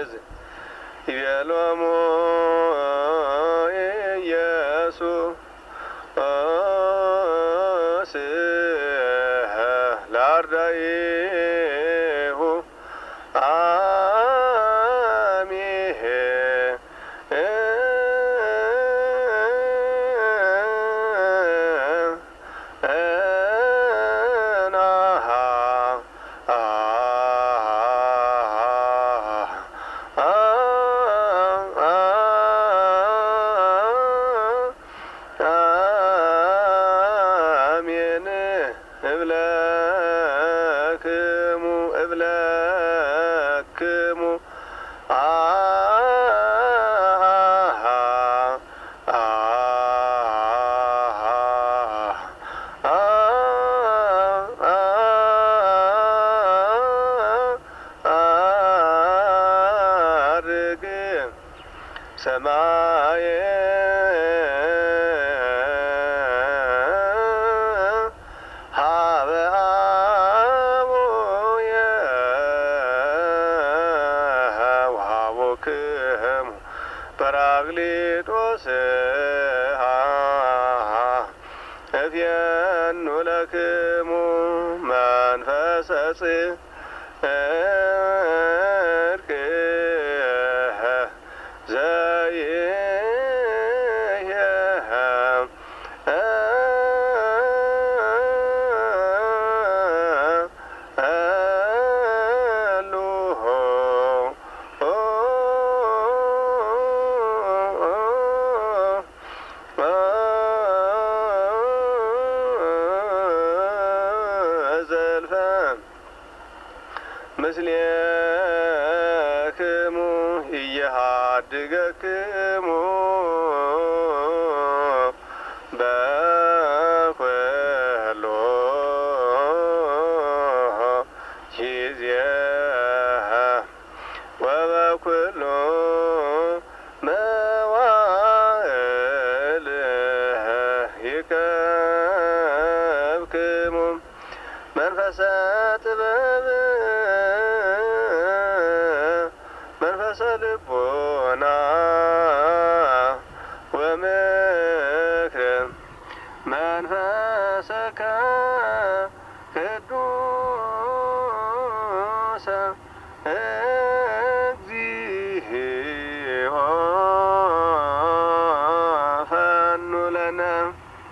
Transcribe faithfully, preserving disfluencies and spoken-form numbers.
ይዝ ይቤሎሙ ኢየሱስ ላርዳኢሁ አሚሄ እብለክሙ እብለክሙ አርግ ሰማየ ክሙ ጰራቅሊጦስ እፌኑ ለክሙ መንፈሰ ጽድቅ ዘይህየም ምስሌክሙ ኢየሃድገክሙ በኵሎ ጊዜ ወበኵሎ መዋዕል ይቀብክሙ መንፈሰ ጥበብ መንፈሰ ልቦና ወምክር መንፈሰከ ቅዱስ